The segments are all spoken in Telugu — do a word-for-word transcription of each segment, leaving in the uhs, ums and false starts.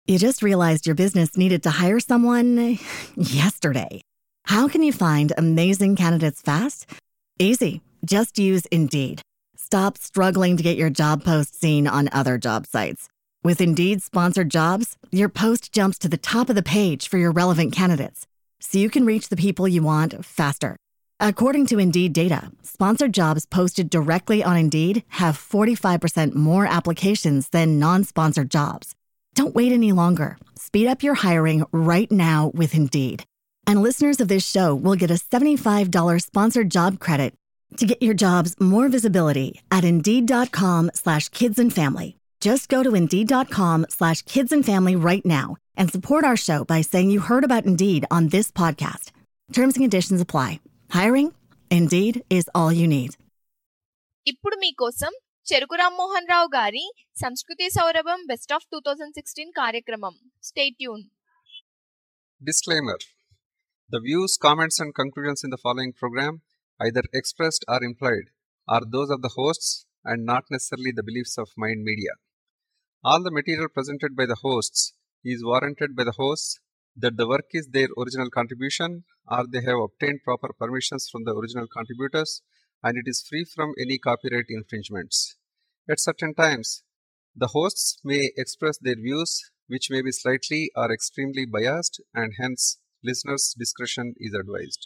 You just realized your business needed to hire someone yesterday. How can you find amazing candidates fast? Easy. Just use Indeed. Stop struggling to get your job post seen on other job sites. With Indeed sponsored jobs, your post jumps to the top of the page for your relevant candidates, so you can reach the people you want faster. According to Indeed data, sponsored jobs posted directly on Indeed have forty-five percent more applications than non-sponsored jobs. Don't wait any longer. Speed up your hiring right now with Indeed. And listeners of this show will get a seventy-five dollars sponsored job credit to get your jobs more visibility at Indeed.com slash kids and family. Just go to Indeed.com slash kids and family right now and support our show by saying you heard about Indeed on this podcast. Terms and conditions apply. Hiring? Indeed is all you need. ఇప్పుడు మీకోసం చెరుకు రామ్మోహన్ రావు గారి సంస్కృతి సౌరభం best of two thousand sixteen కార్యక్రమం. Stay tune. Disclaimer. The views, comments and conclusions in the following program, either expressed or implied, are those of the hosts and not necessarily the beliefs of Mind Media. All the material presented by the hosts is warranted by the hosts that the work is their original contribution or they have obtained proper permissions from the original contributors and it is free from any copyright infringements. At certain times, the hosts may express their views which may be slightly or extremely biased and hence listeners' discretion is advised.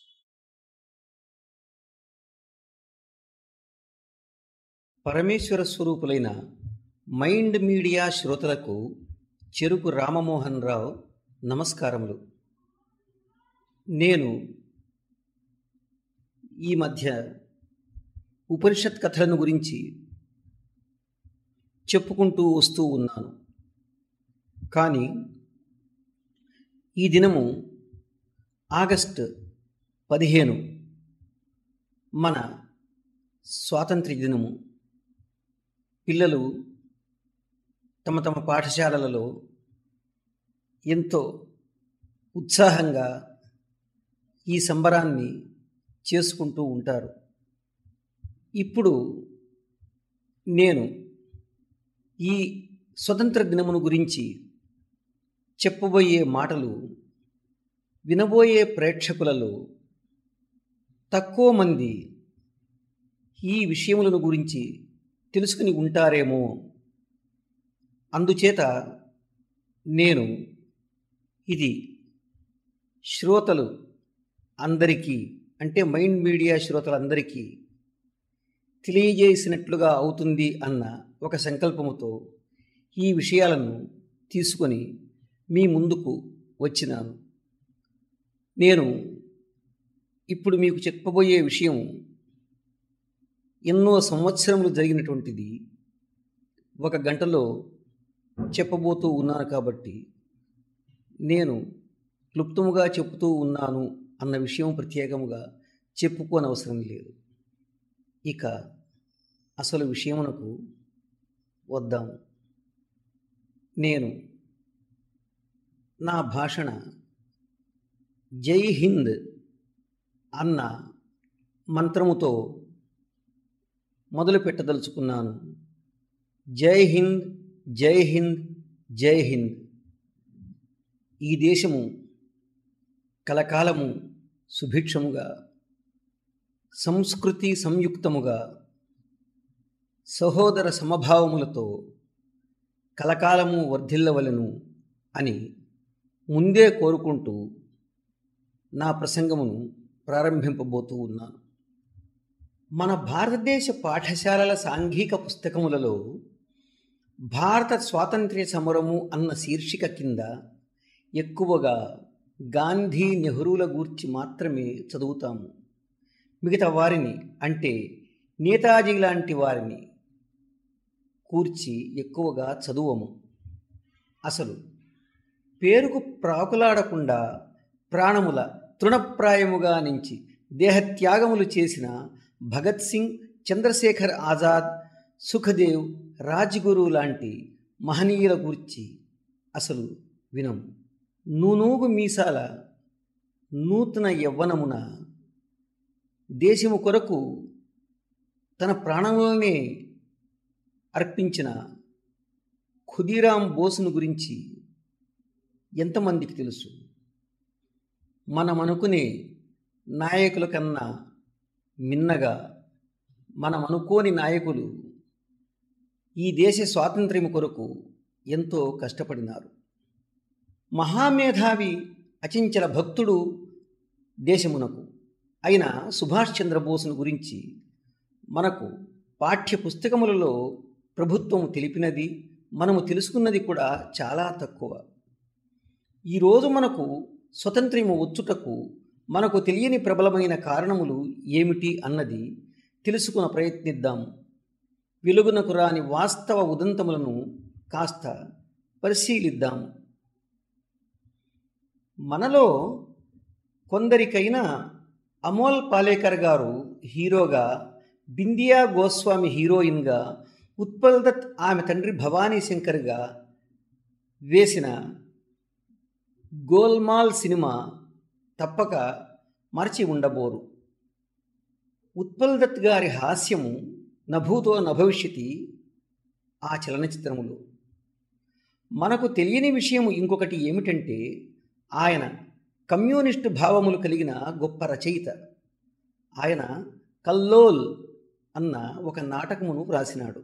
పరమేశ్వర స్వరూపులైన మైండ్ మీడియా శ్రోతలకు చెరుకు రామమోహన్ రావు నమస్కారములు. నేను ఈ మధ్య ఉపనిషత్ కథలను గురించి చెప్పుకుంటూ వస్తూ ఉన్నాను. కానీ ఈ దినము ఆగస్టు పదిహేను మన స్వాతంత్ర్య దినము. పిల్లలు తమ తమ పాఠశాలలలో ఎంతో ఉత్సాహంగా ఈ సంబరాన్ని చేసుకుంటూ ఉంటారు. ఇప్పుడు నేను ఈ స్వతంత్ర దినమును గురించి చెప్పబోయే మాటలు వినబోయే ప్రేక్షకులలో తక్కువ మంది ఈ విషయములను గురించి తెలుసుకుని ఉంటారేమో. అందుచేత నేను ఇది శ్రోతలు అందరికీ, అంటే మైండ్ మీడియా శ్రోతలందరికీ తెలియజేసినట్లుగా అవుతుంది అన్న ఒక సంకల్పముతో ఈ విషయాలను తీసుకొని మీ ముందుకు వచ్చినాను. నేను ఇప్పుడు మీకు చెప్పబోయే విషయం ఎన్నో సంవత్సరములు జరిగినటువంటిది. ఒక గంటలో చెప్పబోతూ ఉన్నాను కాబట్టి నేను క్లుప్తముగా చెబుతూ ఉన్నాను అన్న విషయం ప్రత్యేకముగా చెప్పుకోనవసరం లేదు. ఇక అసలు విషయమునకు వద్దాము. నేను నా భాషణ జై హింద్ అన్న మంత్రముతో మొదలు పెట్టదలుచుకున్నాను. జై హింద్, జై హింద్, జై హింద్. ఈ దేశము కలకాలము సుభిక్షముగా, సంస్కృతి సంయుక్తముగా, సహోదర సమభావములతో కలకాలము వర్ధిల్లవలెను అని ముందే కోరుకుంటూ నా ప్రసంగమును ప్రారంభింపబోతూ ఉన్నాను. మన భారతదేశ పాఠశాలల సాంఘిక పుస్తకములలో భారత స్వాతంత్ర్య సమరము అన్న శీర్షిక కింద ఎక్కువగా గాంధీ, నెహ్రూల గూర్చి మాత్రమే చదువుతాము. మిగతా వారిని, అంటే నేతాజీ లాంటి వారిని కూర్చి ఎక్కువగా చదువము. అసలు పేరుకు ప్రాకులాడకుండా ప్రాణముల తృణప్రాయముగా నుంచి దేహత్యాగములు చేసిన భగత్ సింగ్, చంద్రశేఖర్ ఆజాద్, సుఖదేవ్, రాజ్గురు లాంటి మహనీయుల గురించి అసలు వినము. నూనూగు మీసాల నూతన యవ్వనమున దేశము కొరకు తన ప్రాణములనే అర్పించిన ఖుదీరాం బోసును గురించి ఎంతమందికి తెలుసు? మనం అనుకునే నాయకుల కన్నా మిన్నగా మనం అనుకోని నాయకులు ఈ దేశ స్వాతంత్ర్యం కొరకు ఎంతో కష్టపడినారు. మహామేధావి అచంచల భక్తుడు దేశమునకు అయిన సుభాష్ చంద్రబోస్ను గురించి మనకు పాఠ్య పుస్తకములలో ప్రభుత్వం తెలిపినది, మనము తెలుసుకున్నది కూడా చాలా తక్కువ. ఈరోజు మనకు స్వతంత్రము వచ్చుటకు మనకు తెలియని ప్రబలమైన కారణములు ఏమిటి అన్నది తెలుసుకున్న ప్రయత్నిద్దాం. వెలుగునకు రాని వాస్తవ ఉదంతములను కాస్త పరిశీలిద్దాం. మనలో కొందరికైనా అమోల్ పాలేకర్ గారు హీరోగా, బిందియా గోస్వామి హీరోయిన్గా, ఉత్పల్ దత్ ఆమె తండ్రి భవానీ శంకర్గా వేసిన గోల్మాల్ సినిమా తప్పక మరచి ఉండబోరు. ఉత్పల్ దత్ గారి హాస్యము నభూతో నభవిష్యతి ఆ చలనచిత్రములో. మనకు తెలియని విషయం ఇంకొకటి ఏమిటంటే, ఆయన కమ్యూనిస్టు భావములు కలిగిన గొప్ప రచయిత. ఆయన కల్లోల్ అన్న ఒక నాటకమును వ్రాసినాడు.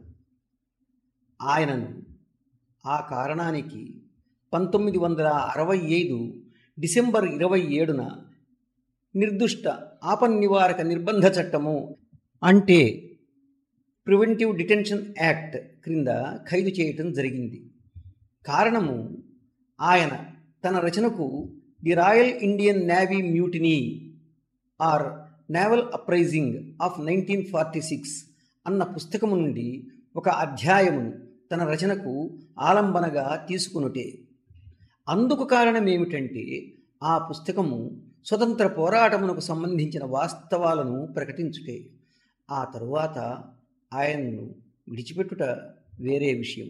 ఆయనను ఆ కారణానికి పంతొమ్మిది వందల అరవై ఐదు డిసెంబర్ ఇరవై ఏడున నిర్దుష్ట ఆపన్నివారక నిర్బంధ చట్టము అంటే ప్రివెంటివ్ డిటెన్షన్ యాక్ట్ క్రింద ఖైదు చేయటం జరిగింది. కారణము, ఆయన తన రచనకు the Royal Indian Navy mutiny or naval uprising of nineteen forty six అన్న పుస్తకము నుండి ఒక అధ్యాయమును తన రచనకు ఆలంబనగా తీసుకునుటే. అందుకు కారణం ఏమిటంటే, ఆ పుస్తకము స్వతంత్ర పోరాటమునకు సంబంధించిన వాస్తవాలను ప్రకటించుటే. ఆ తరువాత ఆయన్ను విడిచిపెట్టుట వేరే విషయం.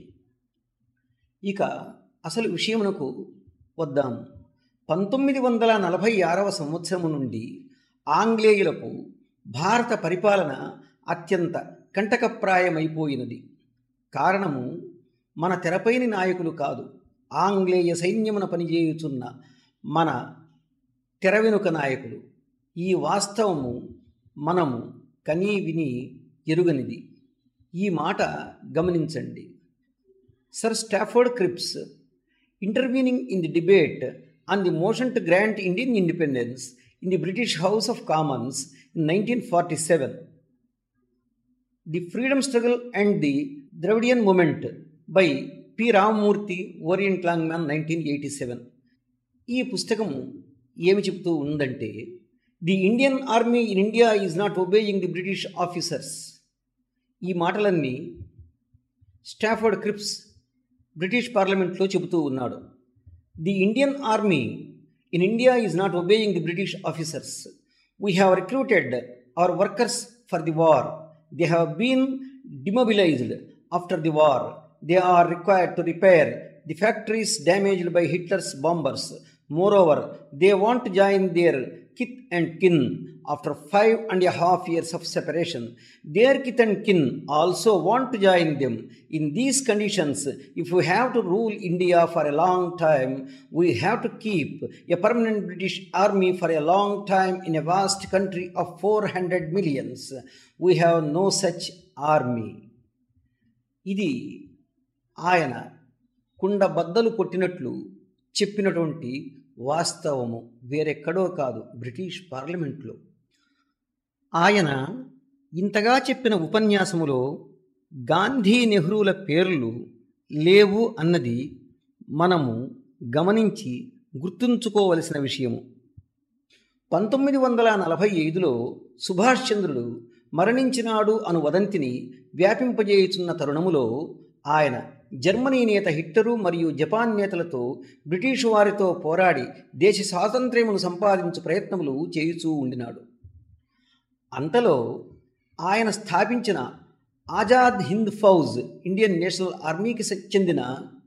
ఇక అసలు విషయమునకు వద్దాం. పంతొమ్మిది వందల నలభై ఆరవ సంవత్సరము నుండి ఆంగ్లేయులకు భారత పరిపాలన అత్యంత కంటకప్రాయమైపోయినది. కారణము, మన తెరపైని నాయకులు కాదు, ఆంగ్లేయ సైన్యమున పనిచేయుచున్న మన తెర వెనుక నాయకులు. ఈ వాస్తవము మనము కనీ విని ఎరుగనిది. ఈ మాట గమనించండి. Sir Stafford Cripps, intervening in the debate on the motion to grant Indian independence in the British House of Commons in nineteen forty seven, the freedom struggle and the Dravidian movement by P Ramamurthy, Orient Longman, nineteen eighty seven. ఈ పుస్తకము ఏమి చెబుతూ ఉందంటే, the Indian army in India is not obeying the British officers. ఈ మాటలన్నీ స్టాఫర్డ్ క్రిప్స్ బ్రిటిష్ పార్లమెంట్లో చెబుతూ ఉన్నాడు. The Indian army in India is not obeying the British officers. We have recruited our workers for the war. They have been demobilised after the war. They are required to repair the factories damaged by Hitler's bombers. Moreover, they want to join their kith and kin after five and a half years of separation. Their kith and kin also want to join them. In these conditions, if we have to rule India for a long time, we have to keep a permanent British army for a long time in a vast country of four hundred millions. We have no such army. ఇది ఆయన కుండ బద్దలు కొట్టినట్లు చెప్పినటువంటి వాస్తవము వేరెక్కడో కాదు, బ్రిటిష్ పార్లమెంట్లో. ఆయన ఇంతగా చెప్పిన ఉపన్యాసములో గాంధీ, నెహ్రూల పేర్లు లేవు అన్నది మనము గమనించి గుర్తుంచుకోవలసిన విషయము. పంతొమ్మిది వందల నలభై ఐదులో సుభాష్ చంద్రుడు మరణించినాడు అను వదంతిని వ్యాపింపజేయుచున్న తరుణములో ఆయన జర్మనీ నేత హిట్లరు మరియు జపాన్ నేతలతో బ్రిటిషు వారితో పోరాడి దేశ స్వాతంత్ర్యమును సంపాదించు ప్రయత్నములు చేయుచూ ఉండినాడు. అంతలో ఆయన స్థాపించిన ఆజాద్ హింద్ ఫౌజ్, ఇండియన్ నేషనల్ ఆర్మీకి చెందిన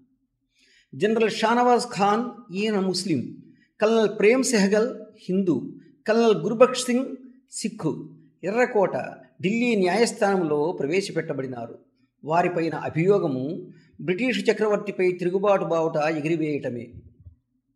జనరల్ షానవాజ్ ఖాన్, ఈయన ముస్లిం, కల్నల్ ప్రేమ్ సెహగల్ హిందూ, కల్నల్ గుర్బక్ష్ సింగ్ సిక్కు, ఎర్రకోట ఢిల్లీ న్యాయస్థానంలో ప్రవేశపెట్టబడినారు. వారిపైన అభియోగము బ్రిటిషు చక్రవర్తిపై తిరుగుబాటు బావుట ఎగిరివేయటమే.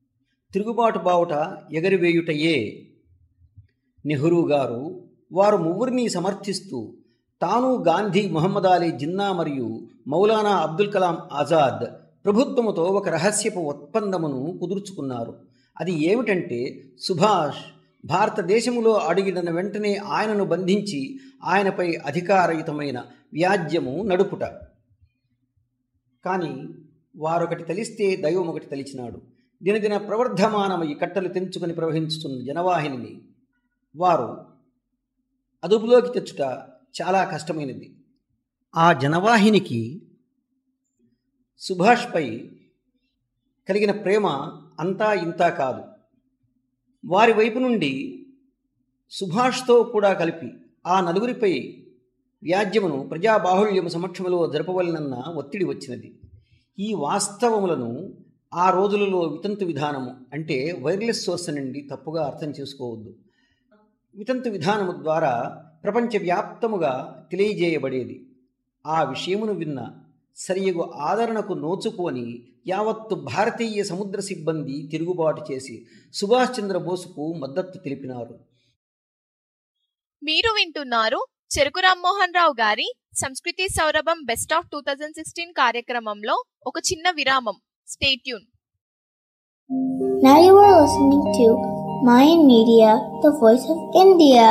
తిరుగుబాటు బావుట ఎగరివేయుటయే. నెహ్రూ గారు వారు ముగ్గురిని సమర్థిస్తూ తాను, గాంధీ, మహమ్మద్ అలీ జిన్నా మరియు మౌలానా అబ్దుల్ కలాం ఆజాద్ ప్రభుత్వముతో ఒక రహస్యపు ఒప్పందమును కుదుర్చుకున్నారు. అది ఏమిటంటే, సుభాష్ భారతదేశములో అడుగిన వెంటనే ఆయనను బంధించి ఆయనపై అధికారయుతమైన వ్యాజ్యము నడుపుట. కానీ వారొకటి తలిస్తే దైవం ఒకటి తలిచినాడు. దినదిన ప్రవర్ధమానమై కట్టలు తెంచుకొని ప్రవహించుతున్న జనవాహిని వారు అదుపులోకి తెచ్చుట చాలా కష్టమైనది. ఆ జనవాహినికి సుభాష్పై కలిగిన ప్రేమ అంతా ఇంతా కాదు. వారి వైపు నుండి సుభాష్తో కూడా కలిపి ఆ నలుగురిపై వ్యాజ్యమును ప్రజాబాహుళ్యము సమక్షములో జరపవలనన్న ఒత్తిడి వచ్చినది. ఈ వాస్తవములను ఆ రోజులలో వితంతు విధానము అంటే వైర్లెస్ సోర్స్ నుండి తప్పుగా అర్థం చేసుకోవద్దు. వితంతు విధానము ద్వారా ప్రపంచవ్యాప్తముగా తెలియజేయబడేది. ఆ విషయమును విన్న సరియగు ఆదరణకు నోచుకొని యావత్తు భారతీయ సముద్ర సిబ్బంది తిరుగుబాటు చేసి సుభాష్ చంద్రబోసుకు మద్దతు తెలిపినారు. మీరు వింటున్నారు చెరుకు రామ్మోహన్ రావు గారి సంస్కృతి సౌరభం best of two thousand sixteen కార్యక్రమంలో ఒక చిన్న విరామం. Stay tune. Now you are listening to Mayan Media, the voice of India.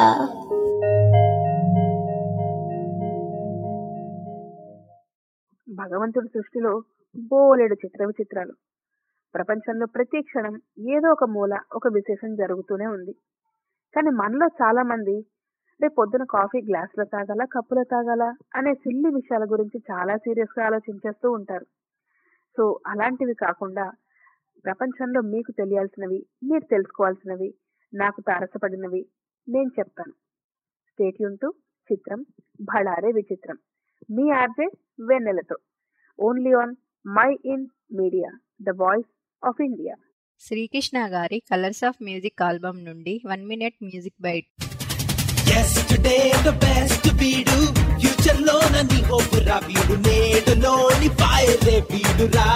భగవంతుడి సృష్టిలో బోలెడు చిత్ర విచిత్రాలు. ప్రపంచంలో ప్రతి క్షణం ఏదో ఒక మూల ఒక విశేషం జరుగుతూనే ఉంది. కానీ మనలో చాలా మంది రేపు పొద్దున కాఫీ గ్లాసులో తాగాల, కప్పులో తాగాల అనే సిల్లి విషయాల గురించి చాలా సీరియస్గా ఆలోచించేస్తూ ఉంటారు. సో అలాంటివి కాకుండా ప్రపంచంలో మీకు తెలియాల్సినవి, మీరు తెలుసుకోవాల్సినవి, నాకు తారసపడినవి నేను చెప్తాను. Stay tune to Chitram Bhalare Vichitram, మీ ఆర్జే వెన్నెలతో, only on mind media, the voice of India. Srikrishna గారి కలర్స్ ఆఫ్ మ్యూజిక్ ఆల్బమ్ నుండి one minute music bite. Yesterday the best వీడు, ఫ్యూచర్ లో నన్ను ఓపురా వీడు, నేడులోని ఫైరే వీడురా.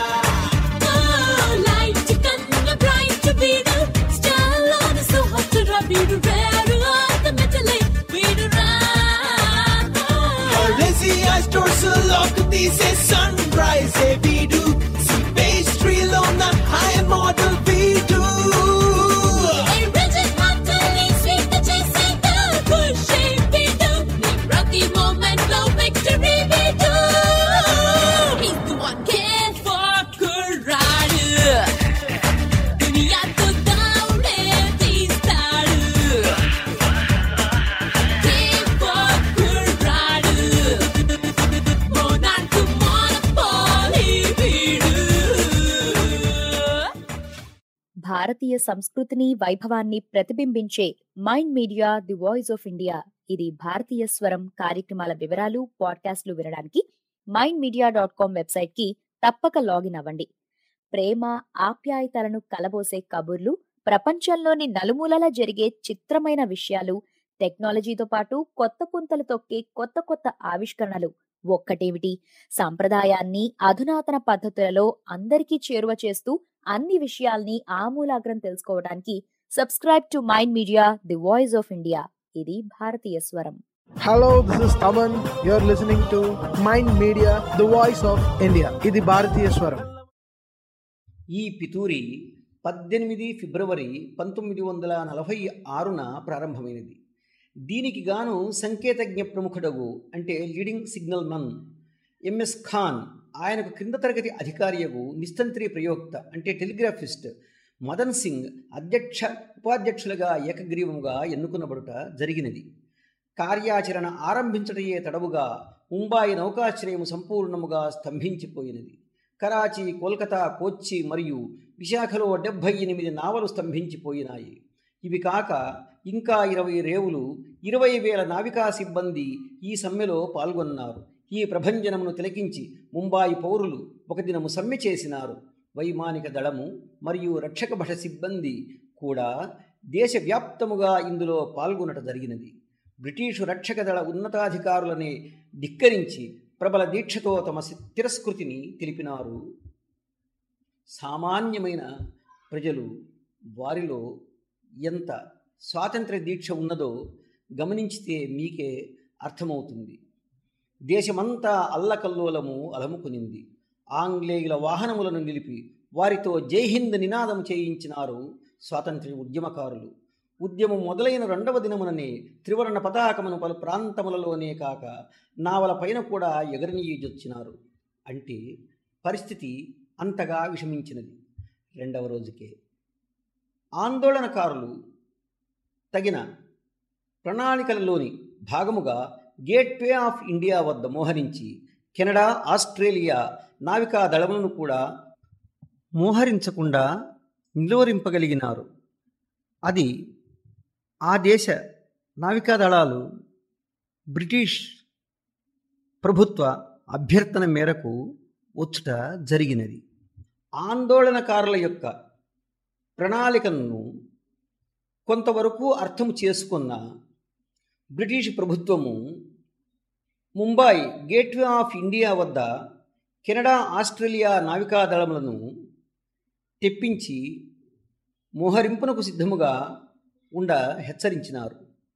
లైట్ కన్న బ్రైట్ వీడు, స్టార్ లోని సో హాట్ రా వీడు, రేర్ లైక్ ద మెటల్ వీడురా. హరిసి స్టోర్స్ లోక్ తీసే సన్ రైజ్ వీడు, సి పేస్ట్రీ లో నా హై మోడల్ వీడు. భారతీయ సంస్కృతిని, వైభవాన్ని ప్రతిబింబించే mind media, the voice of India. ఇది భారతీయ స్వరం కార్యక్రమాల వివరాలు, పాడ్కాస్ట్లు వినడానికి mind media dot com website కి తప్పక లాగిన్ అవ్వండి. ప్రేమ, ఆప్యాయతలను కలబోసే కబుర్లు, ప్రపంచంలోని నలుమూలలా జరిగే చిత్రమైన విషయాలు, టెక్నాలజీతో పాటు కొత్త పుంతలు తొక్కే కొత్త కొత్త ఆవిష్కరణలు. ఒక్కటేమిటి, సాంప్రదాయాన్ని అధునాతన పద్ధతులలో అందరికీ చేరువ చేస్తూ అన్ని విషయాల్ని ఆమూలాగ్రం తెలుసుకోవడానికి subscribe to mind media, the voice of India. ఇది భారతీయ స్వరం. Hello, this is Taman. You're listening to Mind Media, the voice of India. ఇది భారతీయ స్వరం. ఈ పితూరి పద్దెనిమిది ఫిబ్రవరి పంతొమ్మిది వందల నలభై ఆరున ప్రారంభమైనది. దీనికి గాను సంకేతజ్ఞ ప్రముఖుడగు అంటే leading signalman MS Khan, ఆయనకు క్రింద తరగతి అధికారియగు నిస్తంత్రి ప్రయోక్త అంటే టెలిగ్రాఫిస్ట్ మదన్ సింగ్ అధ్యక్ష ఉపాధ్యక్షులుగా ఏకగ్రీవముగా ఎన్నుకునబడుట జరిగినది. కార్యాచరణ ఆరంభించటయే తడవుగా ముంబాయి నౌకాశ్రయము సంపూర్ణముగా స్తంభించిపోయినది. కరాచీ, కోల్కతా, కోచ్చి మరియు విశాఖలో డెబ్భై ఎనిమిది నావలు స్తంభించిపోయినాయి. ఇవి కాక ఇంకా ఇరవై రేవులు, ఇరవై వేల నావికా సిబ్బంది ఈ సమ్మెలో పాల్గొన్నారు. ఈ ప్రభంజనమును తిలకించి ముంబాయి పౌరులు ఒక దినము సమ్మె చేసినారు. వైమానిక దళము మరియు రక్షక భట సిబ్బంది కూడా దేశవ్యాప్తముగా ఇందులో పాల్గొనట జరిగినది. బ్రిటిషు రక్షక దళ ఉన్నతాధికారులనే ధిక్కరించి ప్రబల దీక్షతో తమ తిరస్కృతిని తెలిపినారు. సామాన్యమైన ప్రజలు వారిలో ఎంత స్వాతంత్ర దీక్ష ఉన్నదో గమనించితే మీకే అర్థమవుతుంది. దేశమంతా అల్లకల్లోలము అలముకునింది. ఆంగ్లేయుల వాహనములను నిలిపి వారితో జై హింద్ నినాదం చేయించినారు స్వాతంత్ర్య ఉద్యమకారులు. ఉద్యమం మొదలైన రెండవ దినముననే త్రివర్ణ పతాకమును పలు ప్రాంతములలోనే కాక నావల పైన కూడా ఎగరనీయజొచ్చినారు. అంటే పరిస్థితి అంతగా విషమించినది. రెండవ రోజుకే ఆందోళనకారులు తగిన ప్రణాళికలలోని భాగముగా గేట్వే ఆఫ్ ఇండియా వద్ద మోహరించి కెనడా, ఆస్ట్రేలియా నావికా దళములను కూడా మోహరించకుండా నిలువరింపగలిగినారు. అది ఆ దేశ నావికా దళాలు బ్రిటిష్ ప్రభుత్వ అభ్యర్థన మేరకు వచ్చుట జరిగినది. ఆందోళనకారుల యొక్క ప్రణాళికను కొంతవరకు అర్థం చేసుకున్న బ్రిటిష్ ప్రభుత్వము ముంబాయి గేట్వే ఆఫ్ ఇండియా వద్ద కెనడా, ఆస్ట్రేలియా నావికా దళములను తెప్పించి మోహరింపునకు సిద్ధముగా ఉండ హెచ్చరించినారు.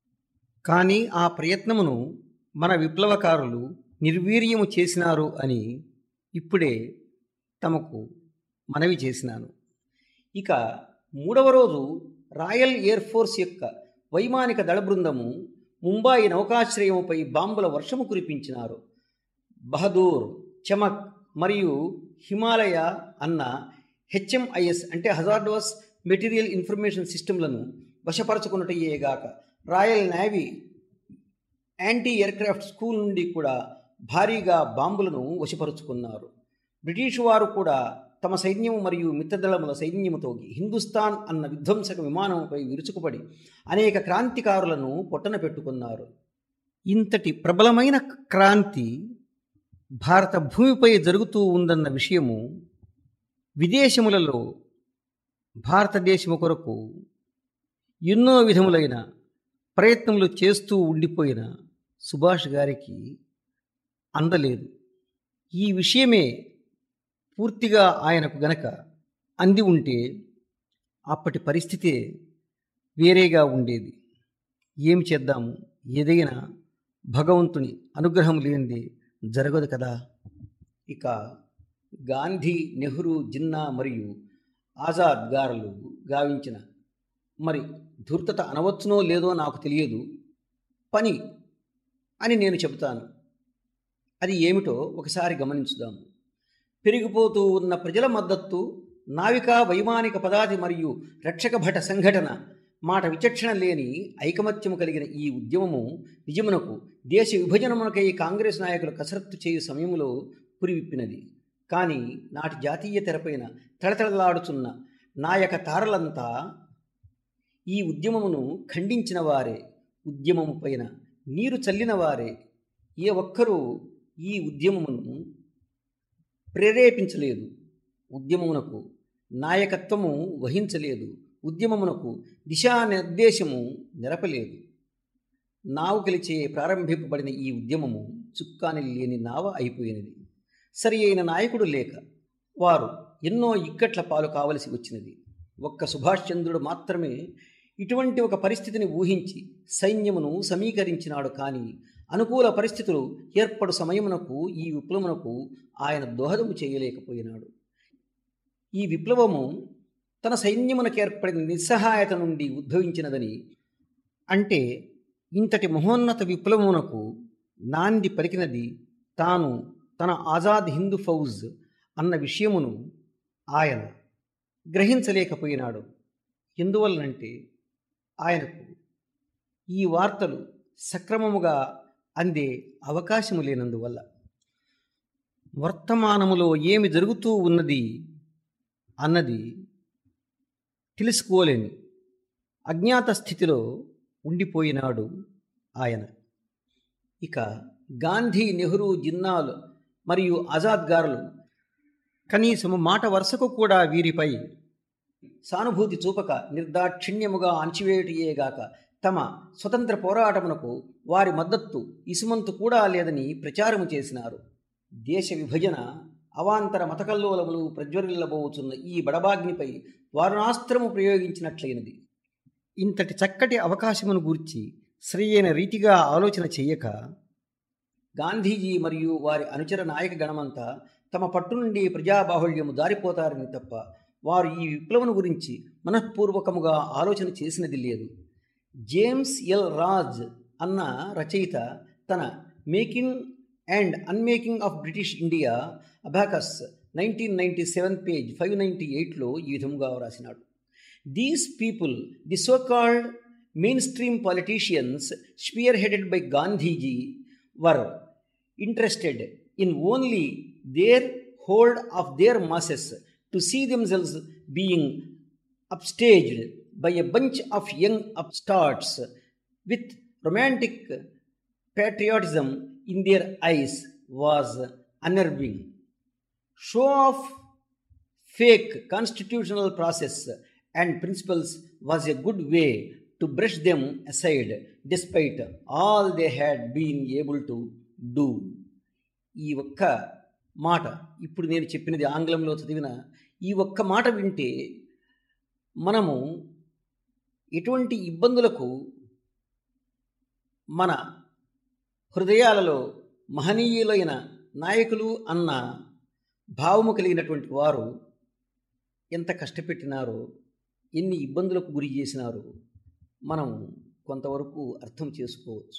కానీ ఆ ప్రయత్నమును మన విప్లవకారులు నిర్వీర్యము చేసినారు అని ఇప్పుడే తమకు మనవి చేసినాను. ఇక మూడవ రోజు రాయల్ ఎయిర్ ఫోర్స్ యొక్క వైమానిక దళ బృందము ముంబాయి నౌకాశ్రయముపై బాంబుల వర్షము కురిపించినారు. బహదూర్, చమక్ మరియు హిమాలయ అన్న హెచ్ఎంఐఎస్ అంటే హజార్డస్ మెటీరియల్ ఇన్ఫర్మేషన్ సిస్టమ్లను వశపరచుకున్నటయ్యేగాక Royal Navy anti aircraft school నుండి కూడా భారీగా బాంబులను వశపరుచుకున్నారు. బ్రిటిష్ వారు కూడా తమ సైన్యము మరియు మిత్రదళముల సైన్యముతో హిందుస్థాన్ అన్న విధ్వంసక విమానముపై విరుచుకుపడి అనేక క్రాంతికారులను పొట్టన పెట్టుకున్నారు. ఇంతటి ప్రబలమైన క్రాంతి భారత భూమిపై జరుగుతూ ఉందన్న విషయము విదేశములలో భారతదేశము కొరకు ఎన్నో విధములైన ప్రయత్నములు చేస్తూ ఉండిపోయిన సుభాష్ గారికి అందలేదు. ఈ విషయమే పూర్తిగా ఆయనకు గనక అంది ఉంటే అప్పటి పరిస్థితే వేరేగా ఉండేది. ఏమి చేద్దాము, ఏదైనా భగవంతుని అనుగ్రహం లేనిదే జరగదు కదా. ఇక గాంధీ, నెహ్రూ, జిన్నా మరియు ఆజాద్ గారులు గావించిన మరి ధూర్తత అనవచ్చునో లేదో నాకు తెలియదు పని అని నేను చెబుతాను. అది ఏమిటో ఒకసారి గమనించుదాము. పెరిగిపోతూ ఉన్న ప్రజల మద్దతు, నావికా వైమానిక పదాతి మరియు రక్షక భట సంఘటన మాట విచక్షణ లేని ఐకమత్యము కలిగిన ఈ ఉద్యమము నిజమునకు దేశ విభజనమునకై కాంగ్రెస్ నాయకులు కసరత్తు చేయు సమయంలో పురివిప్పినది. కానీ నాటి జాతీయ తెరపైన తడతడలాడుచున్న నాయక తారలంతా ఈ ఉద్యమమును ఖండించిన వారే, ఉద్యమము పైన నీరు చల్లిన వారే. ఏ ఒక్కరూ ఈ ఉద్యమమును ప్రేరేపించలేదు, ఉద్యమమునకు నాయకత్వము వహించలేదు, ఉద్యమమునకు దిశానిర్దేశము నెరపలేదు. నావుకలిచే ప్రారంభింపబడిన ఈ ఉద్యమము చుక్కాని లేని నావ అయిపోయినది. సరి అయిన నాయకుడు లేక వారు ఎన్నో ఇక్కట్ల పాలు కావలసి వచ్చినది. ఒక్క సుభాష్ చంద్రుడు మాత్రమే ఇటువంటి ఒక పరిస్థితిని ఊహించి సైన్యమును సమీకరించినాడు. కానీ అనుకూల పరిస్థితులు ఏర్పడు సమయమునకు ఈ విప్లవమునకు ఆయన దోహదము చేయలేకపోయినాడు. ఈ విప్లవము తన సైన్యమునకు ఏర్పడిన నిస్సహాయత నుండి ఉద్భవించినదని, అంటే ఇంతటి మహోన్నత విప్లవమునకు నాంది పలికినది తాను తన ఆజాద్ హిందూ ఫౌజ్ అన్న విషయమును ఆయన గ్రహించలేకపోయినాడు. ఎందువలనంటే ఆయనకు ఈ వార్తలు సక్రమముగా అందే అవకాశము లేనందువల్ల. వర్తమానములో ఏమి జరుగుతూ ఉన్నది అన్నది తెలుసుకోలేని అజ్ఞాత స్థితిలో ఉండిపోయినాడు ఆయన. ఇక గాంధీ, నెహ్రూ, జిన్నాలు మరియు ఆజాద్ గారులు కనీసము మాట వరుసకు కూడా వీరిపై సానుభూతి చూపక నిర్దాక్షిణ్యముగా అణచివేయుటయేగాక తమ స్వతంత్ర పోరాటమునకు వారి మద్దతు ఇసుమంతు కూడా లేదని ప్రచారము చేసినారు. దేశ విభజన అవాంతర మతకల్లోలములు ప్రజ్వరిల్లబోచున్న ఈ బడబాగ్నిపై వారుణాస్త్రము ప్రయోగించినట్లయినది. ఇంతటి చక్కటి అవకాశమును గూర్చి సరియైన రీతిగా ఆలోచన చెయ్యక గాంధీజీ మరియు వారి అనుచర నాయక గణమంతా తమ పట్టు నుండి ప్రజాబాహుళ్యము దారిపోతారని తప్ప వారు ఈ విప్లవను గురించి మనఃపూర్వకముగా ఆలోచన చేసినది లేదు. జేమ్స్ ఎల్ రాజ్ అన్న రచయిత తన making and unmaking of British India Abacus nineteen ninety seven page five ninety ఎయిట్లో ఈ విధముగా రాసినాడు. These people, the so called mainstream politicians spearheaded by Gandhiji, were interested in only their hold of their masses to see themselves being upstaged by a bunch of young upstarts with romantic patriotism in their eyes was unnerving. Show of fake constitutional process and principles was a good way to brush them aside despite all they had been able to do. ఈ ఒక్క మాట, ఇప్పుడు నేను చెప్పినది ఆంగ్లంలో చదివిన ఈ ఒక్క మాట వింటే మనము ఎటువంటి ఇబ్బందులకు మన హృదయాలలో మహనీయులైన నాయకులు అన్న భావము కలిగినటువంటి వారు ఎంత కష్టపెట్టినారో, ఎన్ని ఇబ్బందులకు గురి చేసినారో మనం కొంతవరకు అర్థం చేసుకోవచ్చు.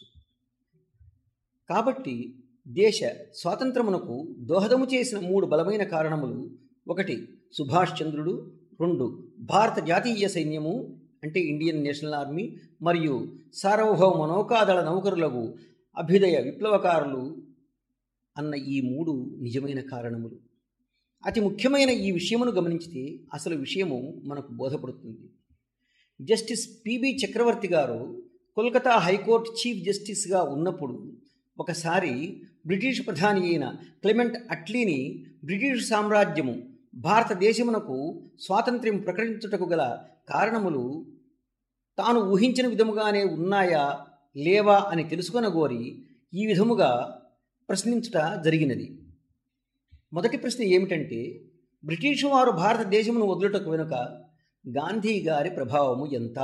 కాబట్టి దేశ స్వాతంత్రమునకు దోహదము చేసిన మూడు బలమైన కారణములు: ఒకటి సుభాష్ చంద్రుడు, రెండు భారత జాతీయ సైన్యము అంటే ఇండియన్ నేషనల్ ఆర్మీ, మరియు సార్వభౌమ నౌకాదళ నౌకరులకు అభ్యుదయ విప్లవకారులు అన్న ఈ మూడు నిజమైన కారణములు. అతి ముఖ్యమైన ఈ విషయమును గమనించితే అసలు విషయము మనకు బోధపడుతుంది. జస్టిస్ పిబి చక్రవర్తి గారు కోల్కతా హైకోర్టు చీఫ్ జస్టిస్గా ఉన్నప్పుడు ఒకసారి బ్రిటిష్ ప్రధాని అయిన క్లెమెంట్ అట్లీని బ్రిటిష్ సామ్రాజ్యము భారతదేశమునకు స్వాతంత్ర్యం ప్రకటించుటకు గల కారణములు తాను ఊహించిన విధముగానే ఉన్నాయా లేవా అని తెలుసుకొనగోరి ఈ విధముగా ప్రశ్నించుట జరిగినది. మొదటి ప్రశ్న ఏమిటంటే, బ్రిటిషు వారు భారతదేశమును వదులుటకు వెనుక గాంధీ గారి ప్రభావము ఎంత?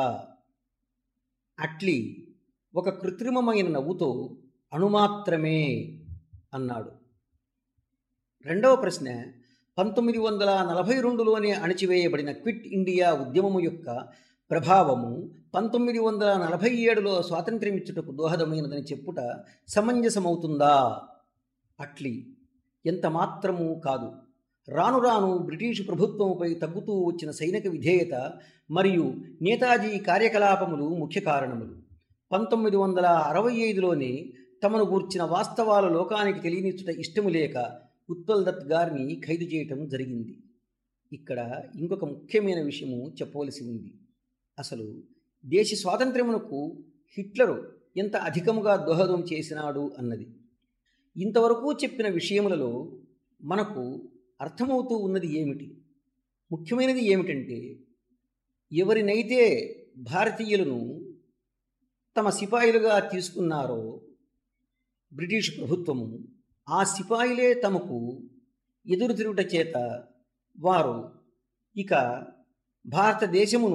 అట్లీ ఒక కృత్రిమమైన నవ్వుతో అణుమాత్రమే అన్నాడు. రెండవ ప్రశ్న, పంతొమ్మిది వందల నలభై రెండులోనే అణచివేయబడిన క్విట్ ఇండియా ఉద్యమము యొక్క ప్రభావము పంతొమ్మిది వందల నలభై ఏడులో స్వాతంత్ర్యమిచ్చుటకు దోహదమైనదని చెప్పుట సమంజసమవుతుందా? అట్లీ ఎంత మాత్రమూ కాదు. రాను రాను బ్రిటిషు ప్రభుత్వముపై తగ్గుతూ వచ్చిన సైనిక విధేయత మరియు నేతాజీ కార్యకలాపములు ముఖ్య కారణములు. పంతొమ్మిది వందల అరవై ఐదులోనే తమను గూర్చిన వాస్తవాలు లోకానికి తెలియనిచ్చుట ఇష్టము లేక ఉత్పల్ దత్ గారిని ఖైదు చేయటం జరిగింది. ఇక్కడ ఇంకొక ముఖ్యమైన విషయము చెప్పవలసి ఉంది. అసలు దేశ స్వాతంత్ర్యమునకు హిట్లరు ఎంత అధికముగా దోహదం చేసినాడు అన్నది. ఇంతవరకు చెప్పిన విషయములలో మనకు అర్థమవుతూ ఉన్నది ఏమిటి? ముఖ్యమైనది ఏమిటంటే, ఎవరినైతే భారతీయులను తమ సిపాయిలుగా తీసుకున్నారో బ్రిటిష్ ప్రభుత్వము, ఆ సిపాయిలే తమకు ఎదురు తిరుగుట చేత వారు ఇక భారతదేశమును